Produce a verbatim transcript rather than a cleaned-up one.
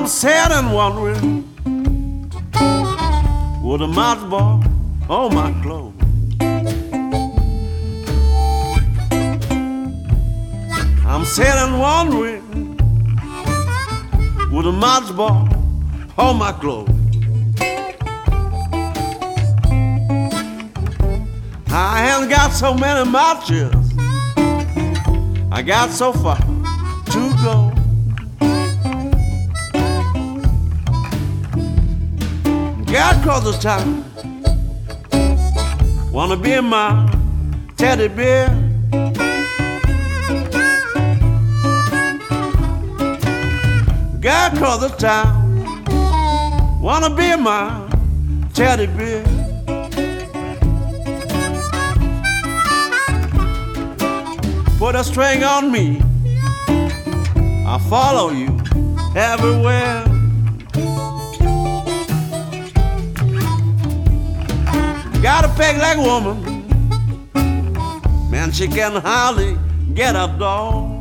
I'm sad and wondering, with a mothball on my clothes. I'm sad and wondering, with a mothball on my clothes. I haven't got so many matches, I got so far to go. God across the town wanna be my teddy bear. God across the town wanna be my teddy bear. Put a string on me, I'll follow you everywhere. Got a peg leg woman, man, she can hardly get a dog.